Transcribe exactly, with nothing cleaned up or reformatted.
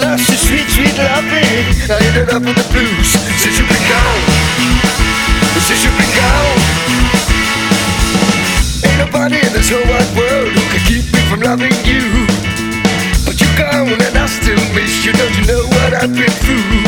lost your sweet, sweet loving. I ended up with the blues since you've been gone. Since you've been gone. Ain't nobody in this whole wide world who can keep me from loving you. But you're gone and I still miss you. Don't you know what I've been through?